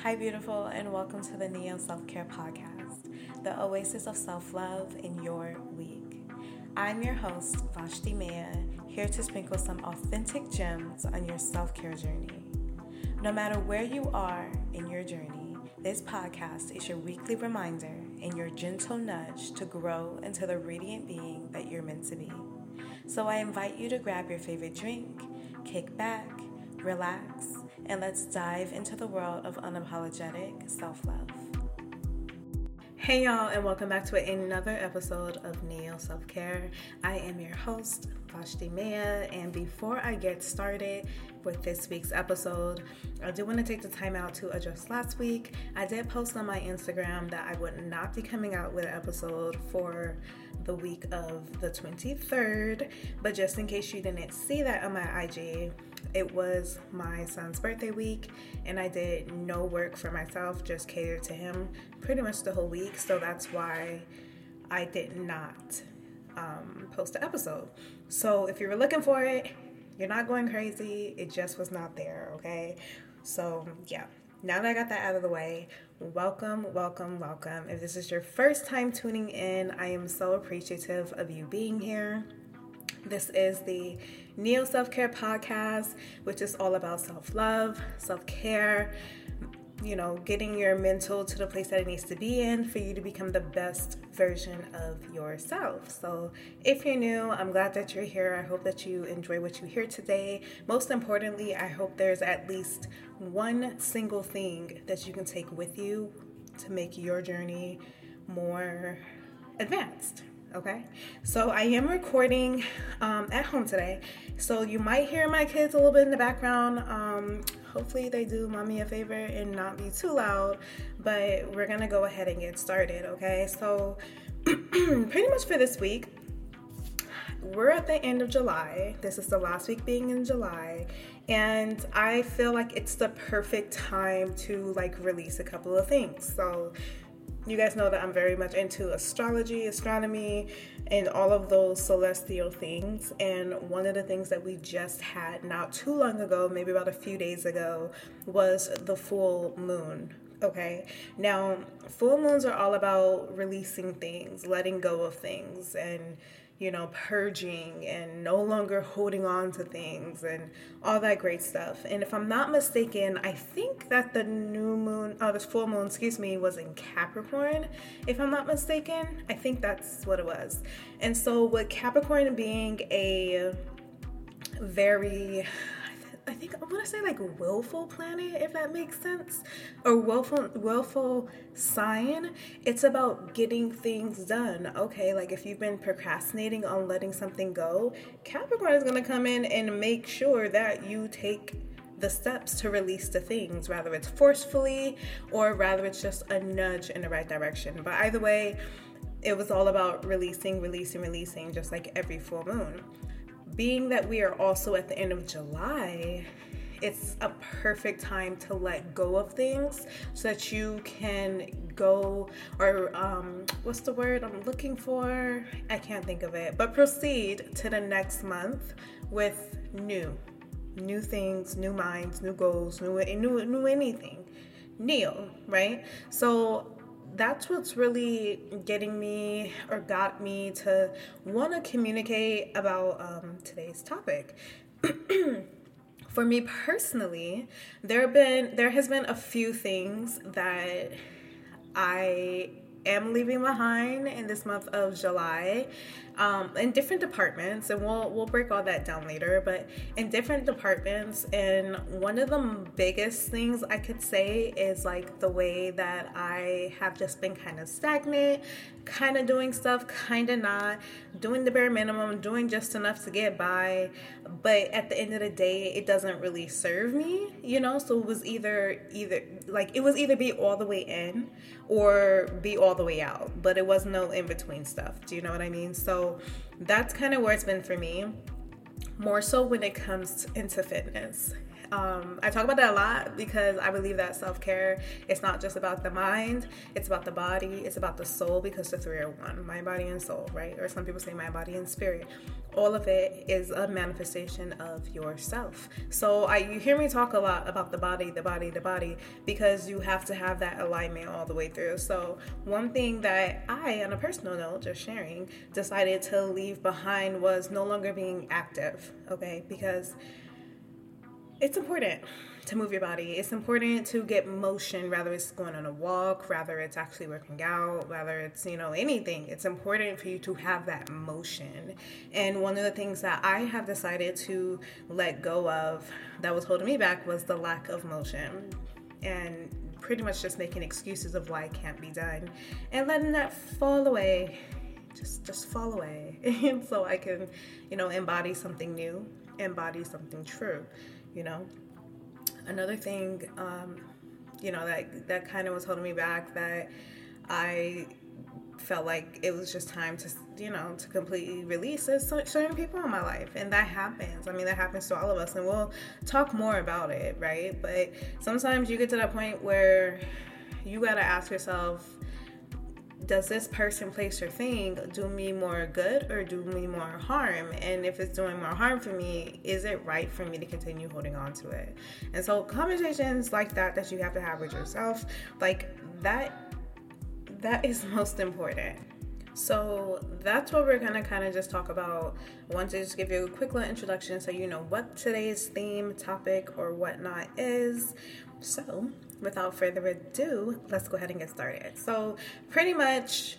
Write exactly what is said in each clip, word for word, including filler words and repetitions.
Hi, beautiful, and welcome to the Neo Self Care Podcast, the oasis of self love in your week. I'm your host, Vashti Maya, here to sprinkle some authentic gems on your self care journey. No matter where you are in your journey, this podcast is your weekly reminder and your gentle nudge to grow into the radiant being that you're meant to be. So I invite you to grab your favorite drink, kick back, relax, and let's dive into the world of unapologetic self-love. Hey y'all, and welcome back to another episode of Neo Self Care. I am your host, Vashti Maya, and before I get started with this week's episode, I do want to take the time out to address last week. I did post on my Instagram that I would not be coming out with an episode for the week of the twenty-third, but just in case you didn't see that on my I G, it was my son's birthday week, and I did no work for myself, just catered to him pretty much the whole week, so that's why I did not um, post an episode. So if you were looking for it, you're not going crazy, it just was not there, okay? So yeah, now that I got that out of the way, welcome, welcome, welcome. If this is your first time tuning in, I am so appreciative of you being here. This is the Neo Self-Care Podcast, which is all about self-love, self-care, you know, getting your mental to the place that it needs to be in for you to become the best version of yourself. So if you're new, I'm glad that you're here. I hope that you enjoy what you hear today. Most importantly, I hope there's at least one single thing that you can take with you to make your journey more advanced. Okay, so I am recording um, at home today, so you might hear my kids a little bit in the background. Um, hopefully they do mommy a favor and not be too loud, but we're gonna go ahead and get started, okay? So pretty much for this week, we're at the end of July. This is the last week being in July, and I feel like it's the perfect time to like release a couple of things. So you guys know that I'm very much into astrology, astronomy, and all of those celestial things. And one of the things that we just had not too long ago, maybe about a few days ago, was the full moon. Okay, now full moons are all about releasing things, letting go of things, and you know, purging and no longer holding on to things and all that great stuff. And if I'm not mistaken, I think that the new moon, oh, the full moon, excuse me, was in Capricorn. If I'm not mistaken, I think that's what it was. And so with Capricorn being a very, I think I want to say like willful planet, if that makes sense, or willful, willful sign. It's about getting things done. Okay, like if you've been procrastinating on letting something go, Capricorn is going to come in and make sure that you take the steps to release the things, rather it's forcefully or rather it's just a nudge in the right direction. But either way, it was all about releasing, releasing, releasing, just like every full moon. Being that we are also at the end of July, it's a perfect time to let go of things so that you can go, or um, what's the word I'm looking for? I can't think of it, but proceed to the next month with new, new things, new minds, new goals, new, new, new anything, Neo, right? So that's what's really getting me or got me to want to communicate about um, today's topic. For me personally, there have been there has been a few things that I am leaving behind in this month of July, um, in different departments, and we'll we'll break all that down later, but in different departments. And one of the biggest things I could say is like the way that I have just been kind of stagnant, kind of doing stuff, kind of not, doing the bare minimum, doing just enough to get by, but at the end of the day, it doesn't really serve me, you know? So it was either, either like, it was either be all the way in or be all the way out, but it was no in-between stuff. Do you know what I mean? So that's kind of where it's been for me, more so when it comes into fitness. Um, I talk about that a lot because I believe that self-care is not just about the mind, it's about the body, it's about the soul, because the three are one, mind, body, and soul, right? Or some people say mind, body, and spirit. All of it is a manifestation of yourself. So I, you hear me talk a lot about the body, the body, the body, because you have to have that alignment all the way through. So one thing that I, on a personal note, just sharing, decided to leave behind was no longer being active, okay? Because it's important to move your body. It's important to get motion, whether it's going on a walk, whether it's actually working out, whether it's, you know, anything. It's important for you to have that motion. And one of the things that I have decided to let go of that was holding me back was the lack of motion. And pretty much just making excuses of why it can't be done and letting that fall away, just, just fall away. And so I can, you know, embody something new, embody something true. You know, another thing, um, you know, that, that kind of was holding me back, that I felt like it was just time to, you know, to completely release is certain people in my life. And that happens. I mean, that happens to all of us, and we'll talk more about it, right? But sometimes you get to that point where you got to ask yourself, does this person, place, or thing do me more good or do me more harm? And if it's doing more harm for me, is it right for me to continue holding on to it? And so conversations like that that you have to have with yourself, like that, that is most important. So that's what we're going to kind of just talk about. I want to just give you a quick little introduction so you know what today's theme, topic, or whatnot is. So without further ado, let's go ahead and get started. So pretty much,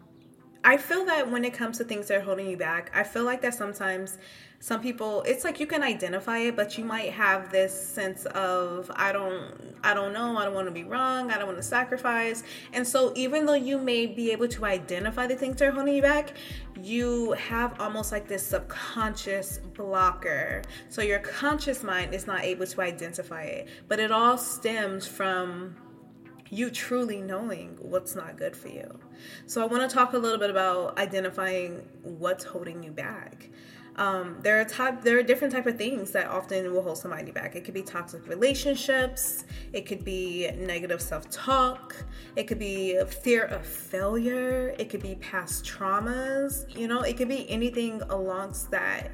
I feel that when it comes to things that are holding you back, I feel like that sometimes some people, it's like you can identify it, but you might have this sense of, I don't, I don't know, I don't want to be wrong, I don't want to sacrifice. And so even though you may be able to identify the things that are holding you back, you have almost like this subconscious blocker. So your conscious mind is not able to identify it, but it all stems from you truly knowing what's not good for you. So I want to talk a little bit about identifying what's holding you back. Um, there are type, there are different type of things that often will hold somebody back. It could be toxic relationships. It could be negative self-talk. It could be fear of failure. It could be past traumas. You know, it could be anything along that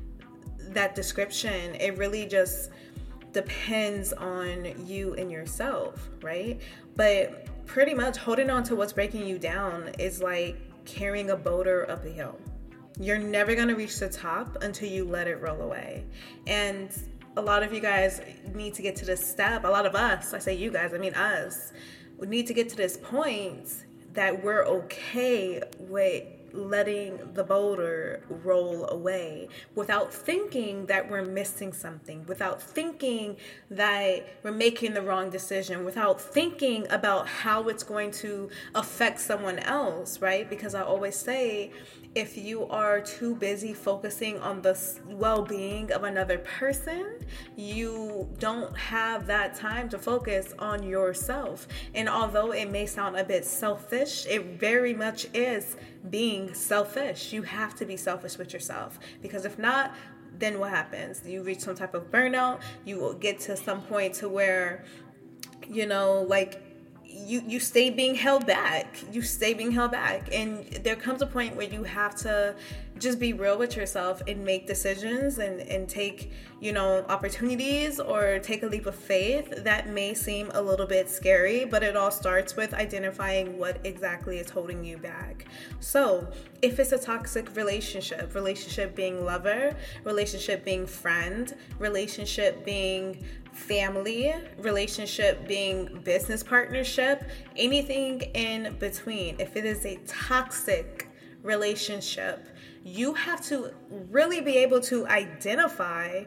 that description. It really just depends on you and yourself, right? But pretty much holding on to what's breaking you down is like carrying a boulder up a hill. You're never going to reach the top until you let it roll away. And a lot of you guys need to get to this step. A lot of us, I say you guys, I mean us, we need to get to this point that we're okay with letting the boulder roll away without thinking that we're missing something, without thinking that we're making the wrong decision, without thinking about how it's going to affect someone else, right? Because I always say, if you are too busy focusing on the well-being of another person, you don't have that time to focus on yourself. And although it may sound a bit selfish, it very much is being selfish. You have to be selfish with yourself, because if not, then what happens? You reach some type of burnout. You will get to some point to where, you know, like, you you stay being held back. You stay being held back. And there comes a point where you have to just be real with yourself and make decisions and, and take, you know, opportunities or take a leap of faith. That may seem a little bit scary, but it all starts with identifying what exactly is holding you back. So if it's a toxic relationship, relationship being lover, relationship being friend, relationship being family, relationship being business partnership, anything in between, if it is a toxic relationship, you have to really be able to identify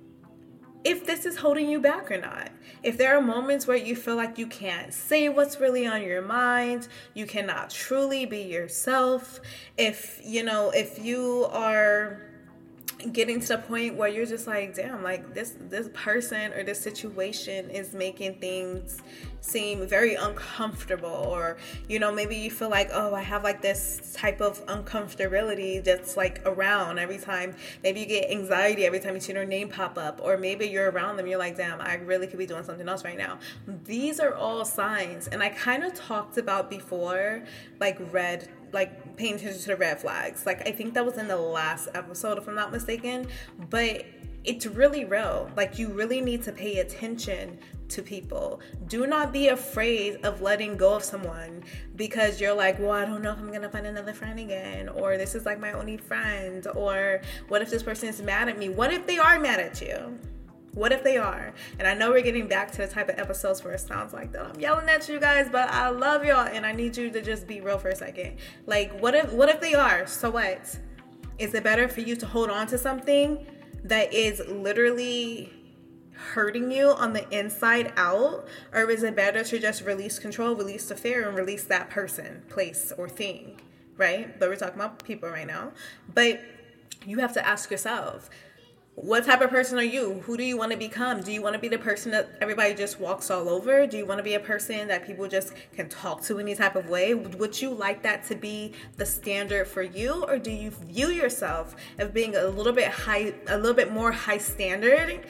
if this is holding you back or not. If there are moments where you feel like you can't say what's really on your mind, you cannot truly be yourself, if, you know, if you are getting to the point where you're just like, damn, like this this person or this situation is making things seem very uncomfortable, or, you know, maybe you feel like, oh, I have like this type of uncomfortability that's like around every time. Maybe you get anxiety every time you see their name pop up, or maybe you're around them, you're like, damn, I really could be doing something else right now. These are all signs, and I kind of talked about before, like red like paying attention to the red flags. Like, I think that was in the last episode, if I'm not mistaken, but it's really real. Like, you really need to pay attention to people. Do not be afraid of letting go of someone because you're like, well, I don't know if I'm going to find another friend again, or this is like my only friend, or what if this person is mad at me? What if they are mad at you? What if they are? And I know we're getting back to the type of episodes where it sounds like that I'm yelling at you guys, but I love y'all and I need you to just be real for a second. Like, what if what if they are? So what? Is it better for you to hold on to something that is literally hurting you on the inside out? Or is it better to just release control, release the fear, and release that person, place, or thing, right? But we're talking about people right now. But you have to ask yourself, what type of person are you? Who do you want to become? Do you want to be the person that everybody just walks all over? Do you want to be a person that people just can talk to in any type of way? Would you like that to be the standard for you? Or do you view yourself as being a little bit high, a little bit more high standard,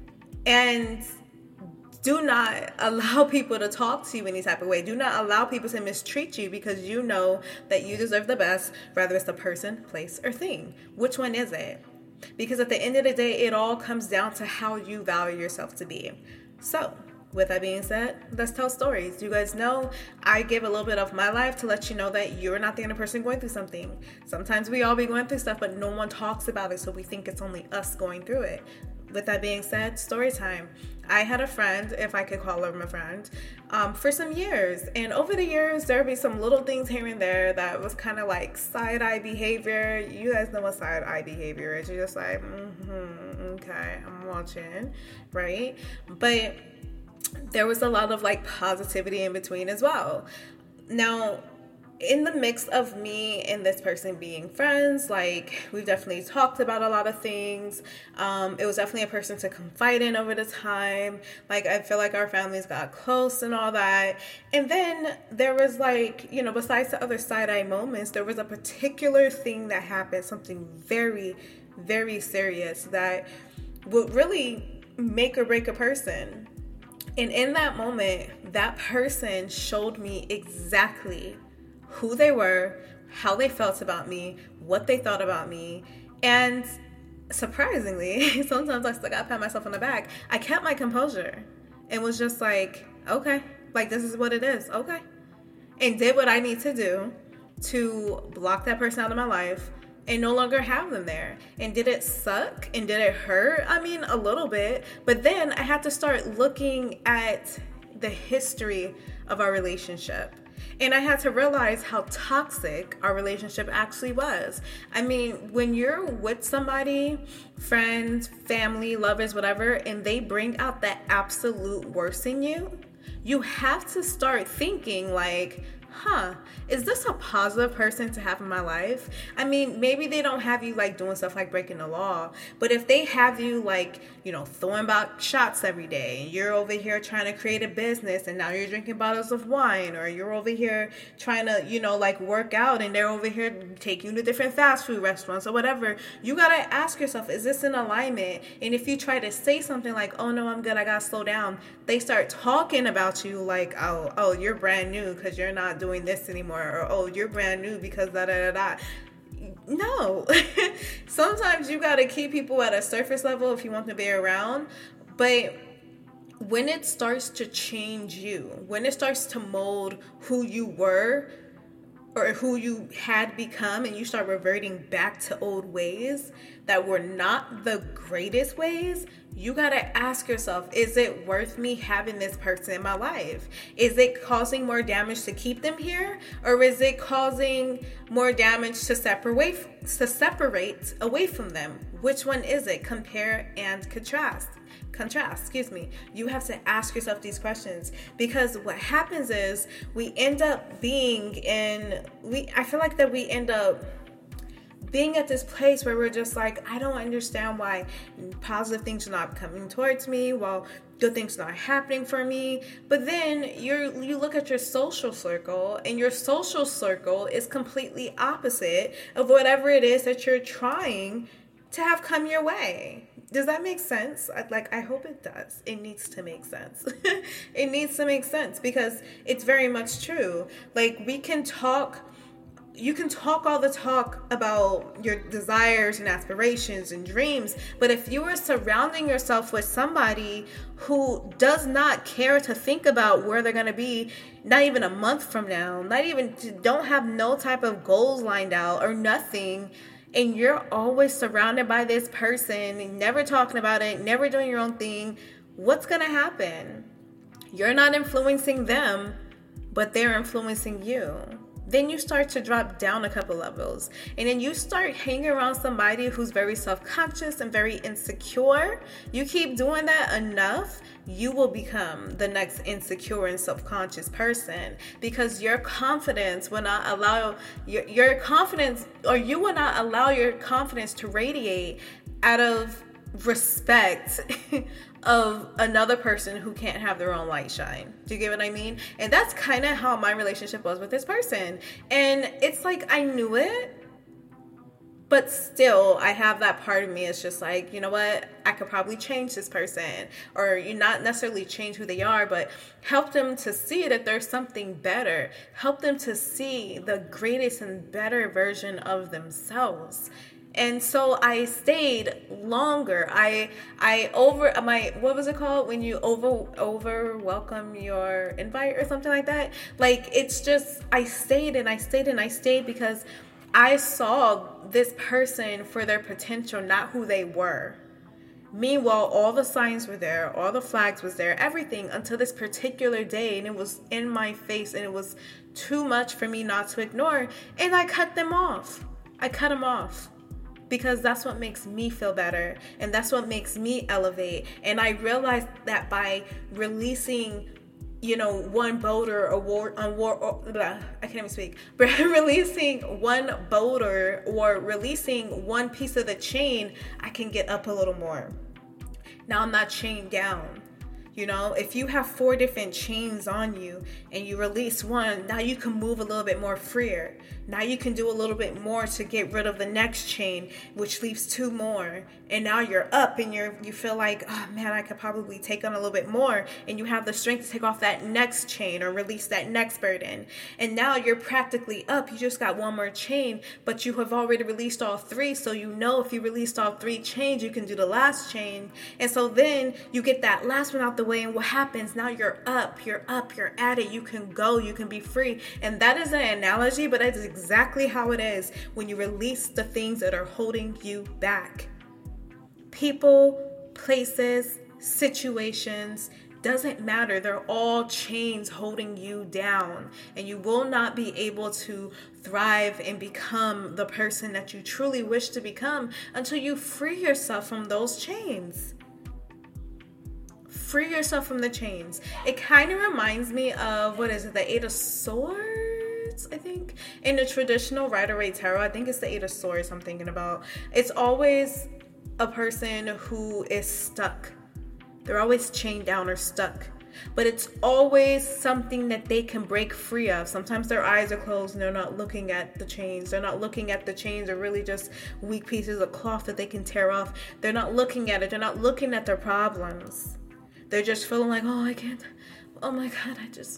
and do not allow people to talk to you any type of way? Do not allow people to mistreat you because you know that you deserve the best, whether it's the person, place, or thing. Which one is it? Because at the end of the day, it all comes down to how you value yourself to be. So, with that being said, let's tell stories. You guys know I give a little bit of my life to let you know that you're not the only person going through something. Sometimes we all be going through stuff, but no one talks about it, so we think it's only us going through it. With that being said, story time. I had a friend, if I could call her my friend, um, for some years. And over the years, there would be some little things here and there that was kind of like side-eye behavior. You guys know what side-eye behavior is. You're just like, mm-hmm, okay, I'm watching, right? But there was a lot of like positivity in between as well. Now, in the mix of me and this person being friends, like, we've definitely talked about a lot of things. Um, it was definitely a person to confide in over the time. Like, I feel like our families got close and all that. And then there was like, you know, besides the other side-eye moments, there was a particular thing that happened, something very, very serious that would really make or break a person. And in that moment, that person showed me exactly who they were, how they felt about me, what they thought about me. And surprisingly, sometimes I still gotta pat myself on the back, I kept my composure and was just like, okay, like, this is what it is, okay. And did what I need to do to block that person out of my life and no longer have them there. And did it suck? And did it hurt? I mean, a little bit. But then I had to start looking at the history of our relationship. And I had to realize how toxic our relationship actually was. I mean, when you're with somebody, friends, family, lovers, whatever, and they bring out the absolute worst in you, you have to start thinking like, huh, is this a positive person to have in my life? I mean, maybe they don't have you like doing stuff like breaking the law, but if they have you like, you know, throwing back shots every day, and you're over here trying to create a business and now you're drinking bottles of wine, or you're over here trying to, you know, like work out and they're over here taking you to different fast food restaurants or whatever, you gotta ask yourself, is this in alignment? And if you try to say something like, oh no, I'm good, I gotta slow down, they start talking about you like, oh, oh, you're brand new because you're not doing this anymore, or oh, you're brand new because da da da da. No. Sometimes you got to keep people at a surface level if you want to be around, but when it starts to change you, when it starts to mold who you were or who you had become, and you start reverting back to old ways that were not the greatest ways, you gotta ask yourself, is it worth me having this person in my life? Is it causing more damage to keep them here? Or is it causing more damage to separate, to separate away from them? Which one is it? Compare and contrast. Contrast, excuse me. You have to ask yourself these questions, because what happens is we end up being in, we, I feel like that we end up being at this place where we're just like, I don't understand why positive things are not coming towards me, while good things are not happening for me. But then you're you look at your social circle, and your social circle is completely opposite of whatever it is that you're trying to have come your way. Does that make sense? I, like, I hope it does. It needs to make sense. It needs to make sense, because it's very much true. Like, we can talk, you can talk all the talk about your desires and aspirations and dreams, but if you are surrounding yourself with somebody who does not care to think about where they're going to be, not even a month from now, not even, don't have no type of goals lined out or nothing, and you're always surrounded by this person, never talking about it, never doing your own thing, what's going to happen? You're not influencing them, but they're influencing you. Then you start to drop down a couple levels. And then you start hanging around somebody who's very self-conscious and very insecure. You keep doing that enough, you will become the next insecure and self-conscious person, because your confidence will not allow your, your confidence, or you will not allow your confidence to radiate out of respect of another person who can't have their own light shine. Do you get what I mean? And that's kind of how my relationship was with this person. And it's like, I knew it, but still I have that part of me. It's just like, you know what? I could probably change this person, or you not necessarily change who they are, but help them to see that there's something better. Help them to see the greatest and better version of themselves. And so I stayed longer. I I over my what was it called when you over over welcome your invite or something like that? Like, it's just, I stayed and I stayed and I stayed because I saw this person for their potential, not who they were. Meanwhile, all the signs were there, all the flags was there, everything, until this particular day, and it was in my face, and it was too much for me not to ignore, and I cut them off. I cut them off. Because that's what makes me feel better, and that's what makes me elevate. And I realized that by releasing, you know, one boulder or war on war, or, blah, I can't even speak. But releasing one boulder or releasing one piece of the chain, I can get up a little more. Now I'm not chained down. You know, if you have four different chains on you and you release one, now you can move a little bit more freer. Now you can do a little bit more to get rid of the next chain, which leaves two more. And now you're up and you're you feel like, oh man, I could probably take on a little bit more. And you have the strength to take off that next chain or release that next burden. And now you're practically up. You just got one more chain, but you have already released all three. So you know if you released all three chains, you can do the last chain. And so then you get that last one out the way, and what happens? Now you're up, you're up, you're at it, you can go, you can be free. And that is an analogy, but that's exactly how it is when you release the things that are holding you back. People, places, situations, doesn't matter. They're all chains holding you down, and you will not be able to thrive and become the person that you truly wish to become until you free yourself from those chains. Free yourself from the chains. It kind of reminds me of, what is it, the Eight of Swords, I think? In the traditional Rider-Waite Tarot, I think it's the Eight of Swords I'm thinking about. It's always a person who is stuck. They're always chained down or stuck. But it's always something that they can break free of. Sometimes their eyes are closed and they're not looking at the chains. They're not looking at the chains. They're really just weak pieces of cloth that they can tear off. They're not looking at it. They're not looking at their problems. They're just feeling like, oh, I can't, oh my God, I just...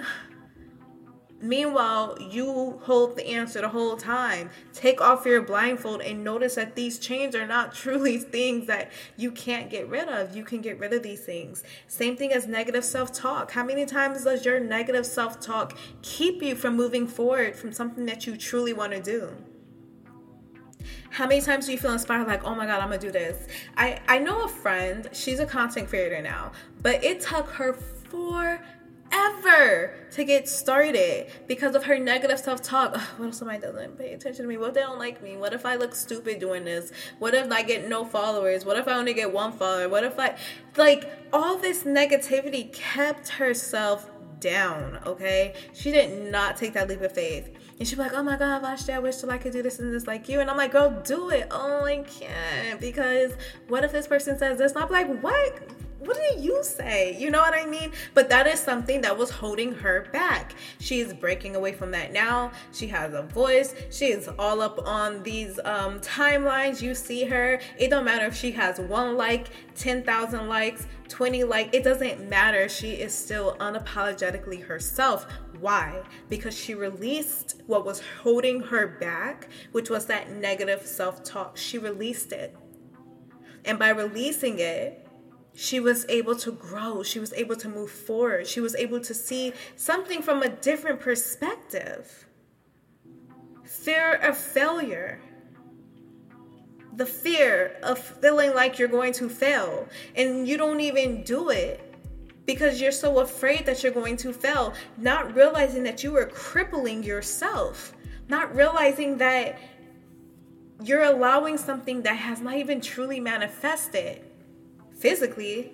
Meanwhile, you hold the answer the whole time. Take off your blindfold and notice that these chains are not truly things that you can't get rid of. You can get rid of these things. Same thing as negative self-talk. How many times does your negative self-talk keep you from moving forward from something that you truly want to do? How many times do you feel inspired, like, oh my God, I'm gonna do this? I, I know a friend, she's a content creator now, but it took her forever to get started because of her negative self-talk. What if somebody doesn't pay attention to me? What if they don't like me? What if I look stupid doing this? What if I get no followers? What if I only get one follower? What if I, like, all this negativity kept herself down, okay? She did not take that leap of faith. And she'd be like, oh my God, Vashti, I wish that I could do this and this like you. And I'm like, girl, do it. Oh, I can't. Because what if this person says this? And I'm like, what? What did you say? You know what I mean? But that is something that was holding her back. She is breaking away from that now. She has a voice. She is all up on these um, timelines. You see her. It don't matter if she has one like, ten thousand likes, twenty likes. It doesn't matter. She is still unapologetically herself. Why? Because she released what was holding her back, which was that negative self-talk. She released it. And by releasing it, she was able to grow. She was able to move forward. She was able to see something from a different perspective. Fear of failure. The fear of feeling like you're going to fail. And you don't even do it because you're so afraid that you're going to fail. Not realizing that you are crippling yourself. Not realizing that you're allowing something that has not even truly manifested physically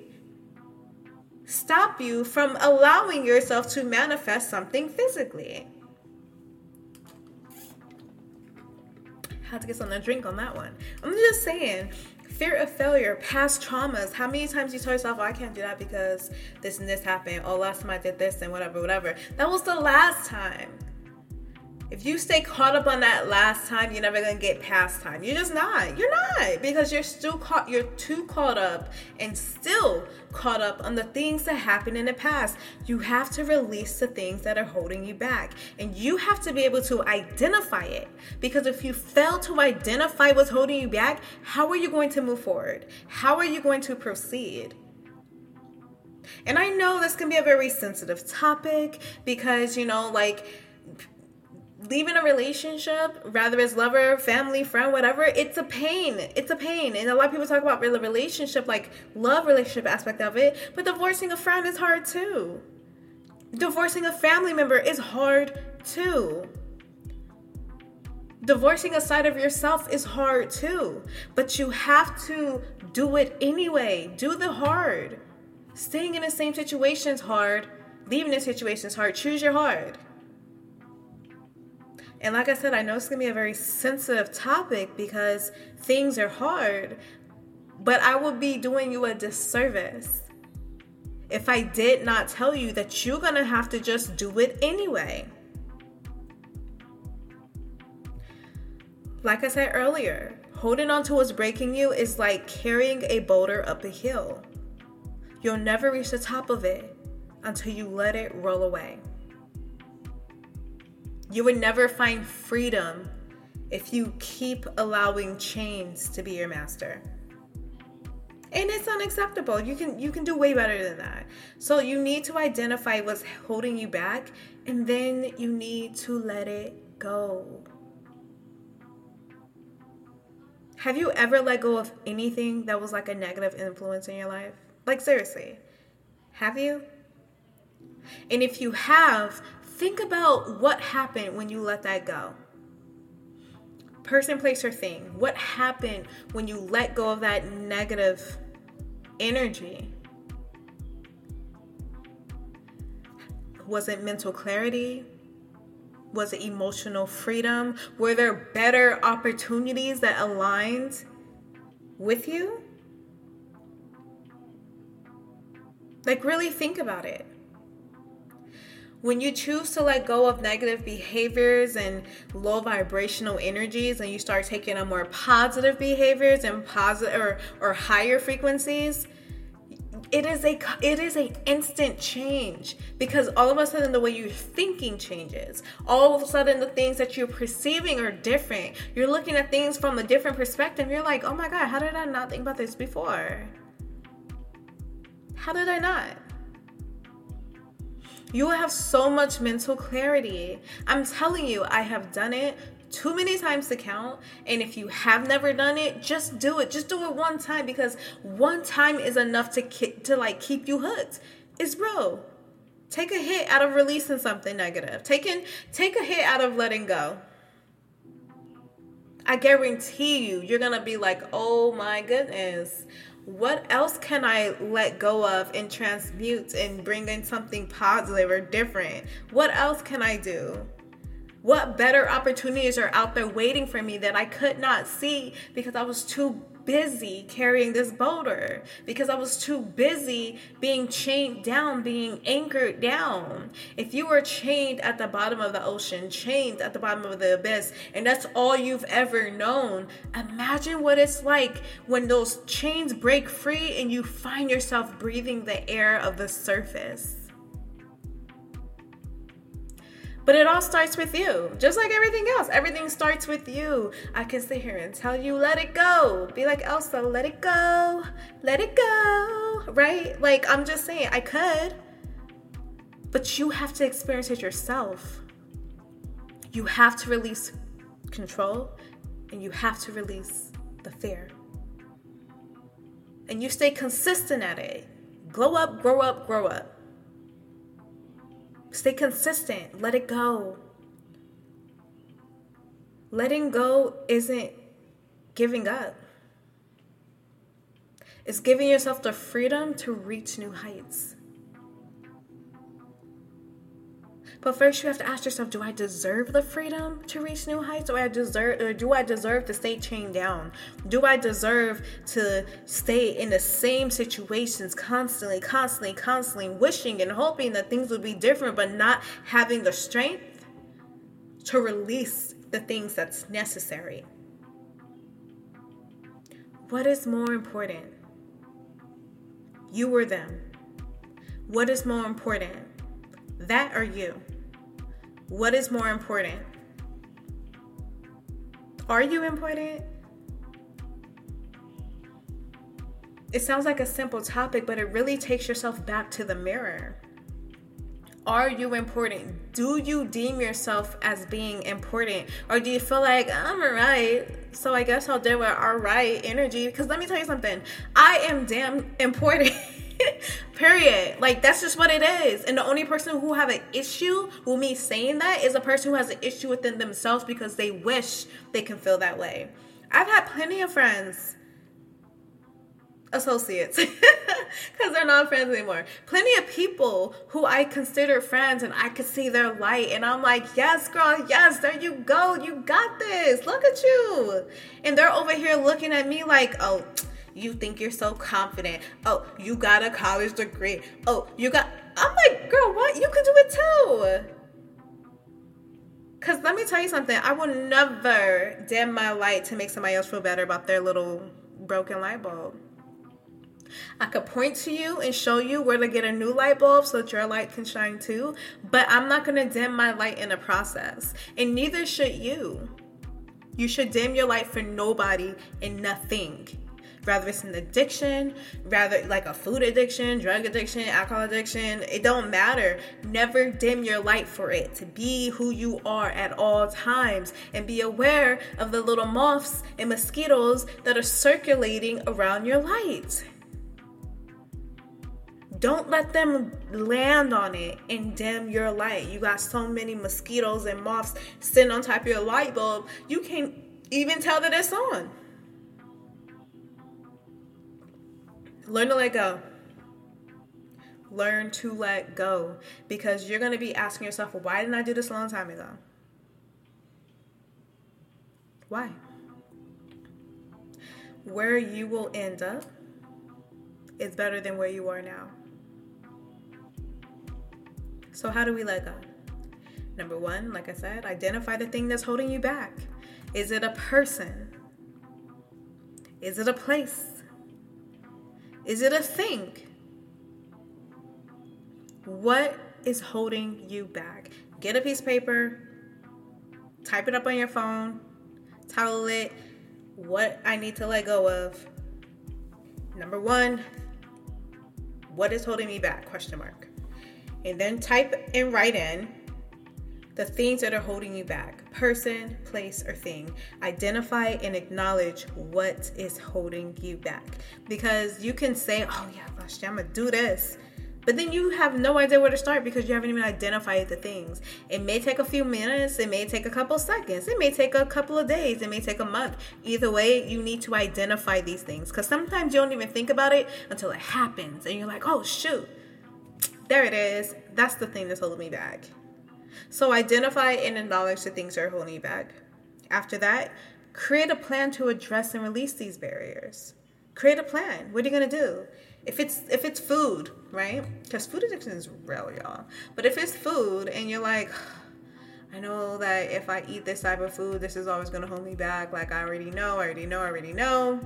stop you from allowing yourself to manifest something physically. Had to get something to drink on that one. I'm just saying, fear of failure, past traumas. How many times you tell yourself, oh, I can't do that because this and this happened. Oh, last time I did this and whatever, whatever. That was the last time. If you stay caught up on that last time, you're never going to get past time. You're just not. You're not. Because you're still caught. You're too caught up and still caught up on the things that happened in the past. You have to release the things that are holding you back. And you have to be able to identify it. Because if you fail to identify what's holding you back, how are you going to move forward? How are you going to proceed? And I know this can be a very sensitive topic because, you know, like, leaving a relationship, rather as lover, family, friend, whatever, it's a pain. It's a pain. And a lot of people talk about the relationship, like love relationship aspect of it, but divorcing a friend is hard too. Divorcing a family member is hard too. Divorcing a side of yourself is hard too. But you have to do it anyway. Do the hard. Staying in the same situation is hard. Leaving the situation is hard. Choose your hard. And like I said, I know it's going to be a very sensitive topic because things are hard, but I would be doing you a disservice if I did not tell you that you're going to have to just do it anyway. Like I said earlier, holding on to what's breaking you is like carrying a boulder up a hill. You'll never reach the top of it until you let it roll away. You would never find freedom if you keep allowing chains to be your master. And it's unacceptable. You can you can do way better than that. So you need to identify what's holding you back, and then you need to let it go. Have you ever let go of anything that was like a negative influence in your life? Like seriously, have you? And if you have, think about what happened when you let that go. Person, place, or thing. What happened when you let go of that negative energy? Was it mental clarity? Was it emotional freedom? Were there better opportunities that aligned with you? Like, really think about it. When you choose to let go of negative behaviors and low vibrational energies, and you start taking on more positive behaviors and positive or, or higher frequencies, it is a it is a instant change, because all of a sudden the way you're thinking changes. All of a sudden the things that you're perceiving are different. You're looking at things from a different perspective. You're like, oh my God, how did I not think about this before? How did I not? You will have so much mental clarity. I'm telling you, I have done it too many times to count. And if you have never done it, just do it. Just do it one time, because one time is enough to ki- to like keep you hooked. It's bro. Take a hit out of releasing something negative. Taking take a hit out of letting go. I guarantee you, you're gonna be like, oh my goodness. What else can I let go of and transmute and bring in something positive or different? What else can I do? What better opportunities are out there waiting for me that I could not see because I was too busy carrying this boulder, because I was too busy being chained down, being anchored down. If you were chained at the bottom of the ocean, chained at the bottom of the abyss, and that's all you've ever known, imagine what it's like when those chains break free and you find yourself breathing the air of the surface. But it all starts with you. Just like everything else. Everything starts with you. I can sit here and tell you, let it go. Be like Elsa, let it go. Let it go. Right? Like, I'm just saying, I could. But you have to experience it yourself. You have to release control. And you have to release the fear. And you stay consistent at it. Glow up, grow up, grow up. Stay consistent. Let it go. Letting go isn't giving up. It's giving yourself the freedom to reach new heights. But first you have to ask yourself, do I deserve the freedom to reach new heights? Or I deserve, or do I deserve to stay chained down? Do I deserve to stay in the same situations constantly, constantly, constantly, wishing and hoping that things would be different, but not having the strength to release the things that's necessary? What is more important? You or them? What is more important? That or you? What is more important? Are you important? It sounds like a simple topic, but it really takes yourself back to the mirror. Are you important? Do you deem yourself as being important? Or do you feel like, I'm alright, so I guess I'll deal with alright energy? Because let me tell you something. I am damn important. Period. Like, that's just what it is. And the only person who have an issue with me saying that is a person who has an issue within themselves because they wish they can feel that way. I've had plenty of friends, associates, because they're not friends anymore. Plenty of people who I consider friends and I could see their light and I'm like, yes, girl, yes, there you go. You got this. Look at you. And they're over here looking at me like, oh, you think you're so confident. Oh, you got a college degree. Oh, you got... I'm like, girl, what? You can do it too. Because let me tell you something. I will never dim my light to make somebody else feel better about their little broken light bulb. I could point to you and show you where to get a new light bulb so that your light can shine too. But I'm not going to dim my light in the process. And neither should you. You should dim your light for nobody and nothing. Rather it's an addiction, rather like a food addiction, drug addiction, alcohol addiction, it don't matter. Never dim your light for it. To be who you are at all times and be aware of the little moths and mosquitoes that are circulating around your light. Don't let them land on it and dim your light. You got so many mosquitoes and moths sitting on top of your light bulb, you can't even tell that it's on. Learn to let go. Learn to let go. Because you're going to be asking yourself, well, why didn't I do this a long time ago? Why? Where you will end up is better than where you are now. So how do we let go? Number one, like I said, identify the thing that's holding you back. Is it a person? Is it a place? Is it a thing? What is holding you back? Get a piece of paper, type it up on your phone, title it, what I need to let go of. Number one, what is holding me back? Question mark. And then type and write in the things that are holding you back. Person, place, or thing. Identify and acknowledge what is holding you back. Because you can say, oh yeah, Vashti, I'm going to do this. But then you have no idea where to start because you haven't even identified the things. It may take a few minutes. It may take a couple seconds. It may take a couple of days. It may take a month. Either way, you need to identify these things. Because sometimes you don't even think about it until it happens. And you're like, oh, shoot. There it is. That's the thing that's holding me back. So identify and acknowledge the things that are holding you back. After that, create a plan to address and release these barriers. Create a plan. What are you going to do? If it's if it's food, right? Because food addiction is real, y'all. But if it's food and you're like, I know that if I eat this type of food, this is always going to hold me back. Like, I already know, I already know, I already know.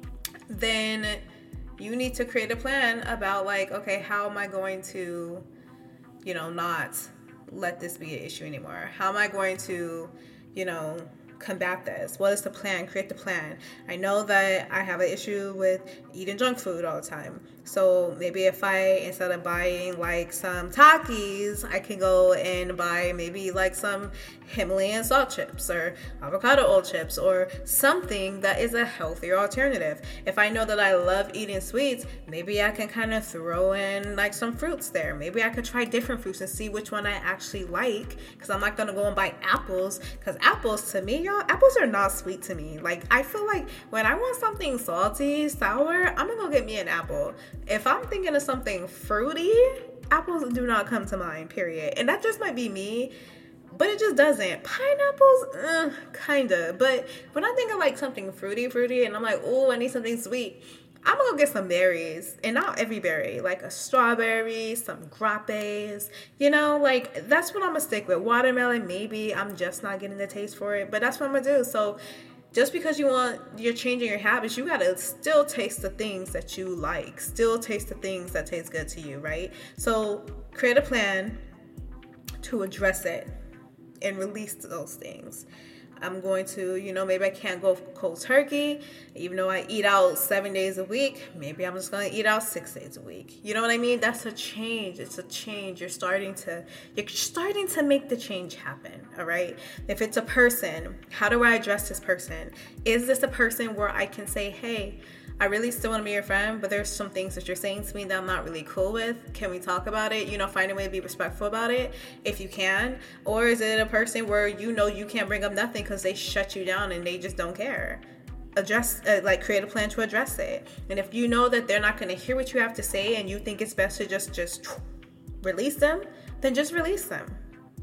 Then you need to create a plan about like, okay, how am I going to, you know, not let this be an issue anymore? How am I going to, you know, combat this? What is the plan? Create the plan. I know that I have an issue with eating junk food all the time. So maybe if I, instead of buying like some Takis, I can go and buy maybe like some Himalayan salt chips or avocado oil chips or something that is a healthier alternative. If I know that I love eating sweets, maybe I can kind of throw in like some fruits there. Maybe I could try different fruits and see which one I actually like, because I'm not going to go and buy apples, because apples to me, y'all, apples are not sweet to me. Like, I feel like when I want something salty, sour, I'm going to go get me an apple. If I'm thinking of something fruity, apples do not come to mind, period. And that just might be me, but it just doesn't. Pineapples, uh, kinda. But when I think of like something fruity, fruity, and I'm like, oh, I need something sweet, I'm gonna go get some berries. And not every berry, like a strawberry, some grapes, you know, like that's what I'm gonna stick with. Watermelon, maybe I'm just not getting the taste for it, but that's what I'm gonna do. So just because you want, you're changing your habits, you gotta still taste the things that you like, still taste the things that taste good to you, right? So create a plan to address it and release those things. I'm going to, you know, maybe I can't go cold turkey, even though I eat out seven days a week. Maybe I'm just going to eat out six days a week. You know what I mean? That's a change. It's a change. You're starting to, you're starting to make the change happen. All right. If it's a person, how do I address this person? Is this a person where I can say, hey, I really still want to be your friend, but there's some things that you're saying to me that I'm not really cool with. Can we talk about it? You know, find a way to be respectful about it if you can. Or is it a person where you know you can't bring up nothing because they shut you down and they just don't care? Address, uh, like create a plan to address it. And if you know that they're not going to hear what you have to say and you think it's best to just, just release them, then just release them.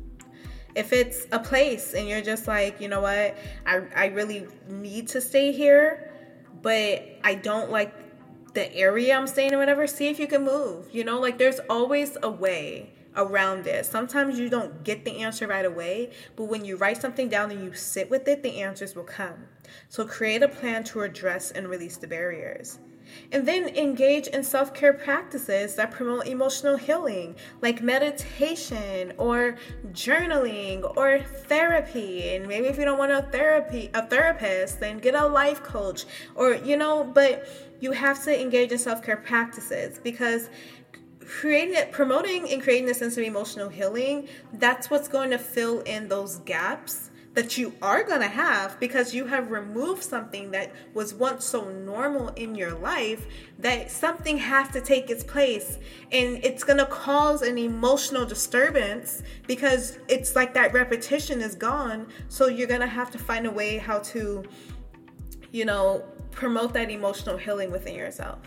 If it's a place and you're just like, you know what, I, I really need to stay here, but I don't like the area I'm staying or whatever, see if you can move. You know, like there's always a way around it. Sometimes you don't get the answer right away, but when you write something down and you sit with it, the answers will come. So create a plan to address and release the barriers. And then engage in self-care practices that promote emotional healing, like meditation or journaling or therapy. And maybe if you don't want a therapy, a therapist, then get a life coach, or, you know, but you have to engage in self-care practices, because creating it, promoting and creating a sense of emotional healing, that's what's going to fill in those gaps that you are going to have, because you have removed something that was once so normal in your life, that something has to take its place, and it's going to cause an emotional disturbance because it's like that repetition is gone. So you're going to have to find a way how to, you know, promote that emotional healing within yourself.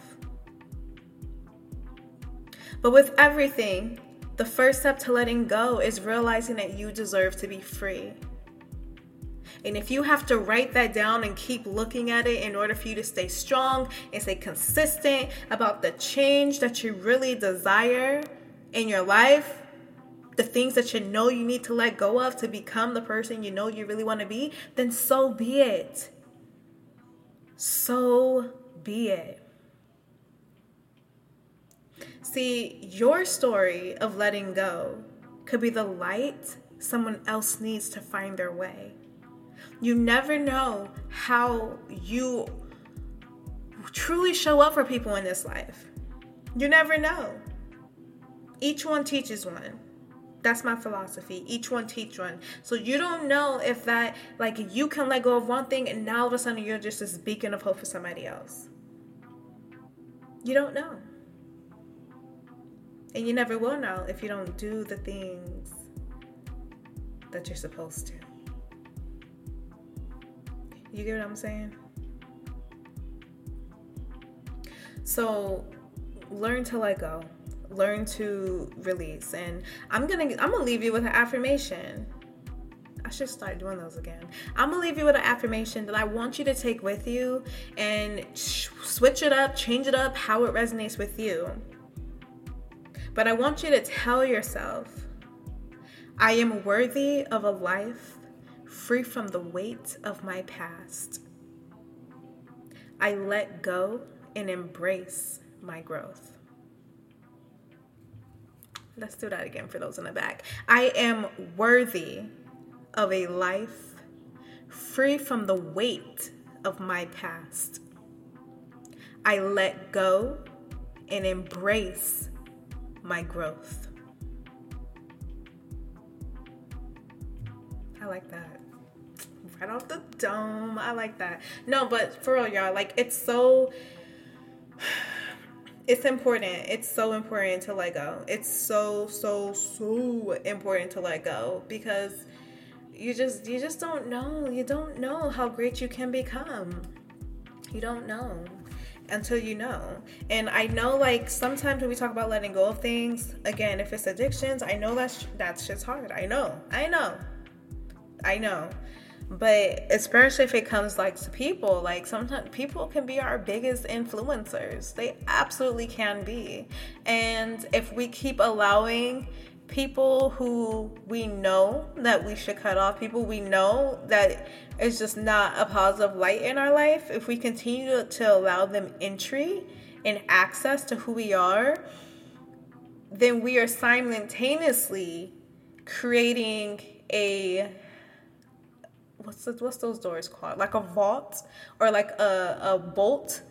But with everything, the first step to letting go is realizing that you deserve to be free. And if you have to write that down and keep looking at it in order for you to stay strong and stay consistent about the change that you really desire in your life, the things that you know you need to let go of to become the person you know you really want to be, then so be it. So be it. See, your story of letting go could be the light someone else needs to find their way. You never know how you truly show up for people in this life. You never know. Each one teaches one. That's my philosophy. Each one teach one. So you don't know if that, like, you can let go of one thing and now all of a sudden you're just this beacon of hope for somebody else. You don't know. And you never will know if you don't do the things that you're supposed to. You get what I'm saying? So learn to let go. learn to release. And I'm gonna I'm gonna leave you with an affirmation. I should start doing those again. I'm gonna leave you with an affirmation that I want you to take with you and sh- switch it up, change it up, how it resonates with you. But I want you to tell yourself, I am worthy of a life free from the weight of my past. I let go and embrace my growth. Let's do that again for those in the back. I am worthy of a life free from the weight of my past. I let go and embrace my growth. I like that. Right off the dome. I like that. No, but for real, y'all, like, it's so, it's important. It's so important to let go. It's so, so, so important to let go, because you just, you just don't know. You don't know how great you can become. You don't know until you know. And I know, like, sometimes when we talk about letting go of things, again, if it's addictions, I know that's, that's just hard. I know. I know. I know. But especially if it comes like to people, like sometimes people can be our biggest influencers. They absolutely can be. And if we keep allowing people who we know that we should cut off, people we know that is just not a positive light in our life, if we continue to allow them entry and access to who we are, then we are simultaneously creating a What's the, what's those doors called? Like a vault or like a, a bolt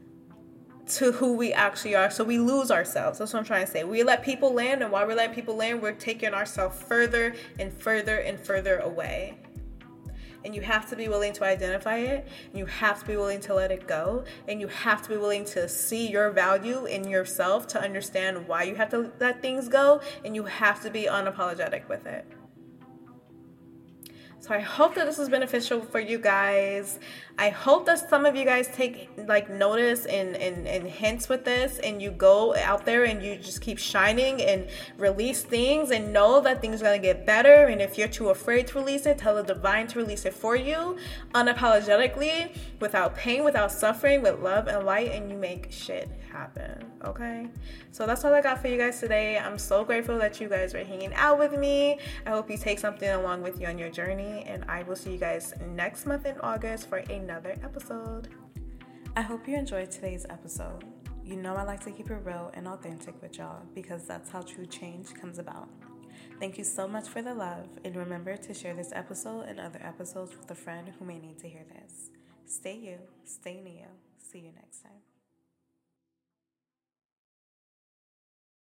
to who we actually are. So we lose ourselves. That's what I'm trying to say. We let people land, and while we're letting people land, we're taking ourselves further and further and further away. And you have to be willing to identify it, and you have to be willing to let it go, and you have to be willing to see your value in yourself to understand why you have to let things go, and you have to be unapologetic with it. So I hope that this is beneficial for you guys. I hope that some of you guys take like notice and, and, and hints with this, and you go out there and you just keep shining and release things and know that things are going to get better. And if you're too afraid to release it, tell the divine to release it for you unapologetically, without pain, without suffering, with love and light, and you make shit happen. Okay? So that's all I got for you guys today. I'm so grateful that you guys are hanging out with me. I hope you take something along with you on your journey, and I will see you guys next month in August for another episode. I hope you enjoyed today's episode. You know I like to keep it real and authentic with y'all, because that's how true change comes about. Thank you so much for the love, and remember to share this episode and other episodes with a friend who may need to hear this. Stay you, stay Neo. See you next time.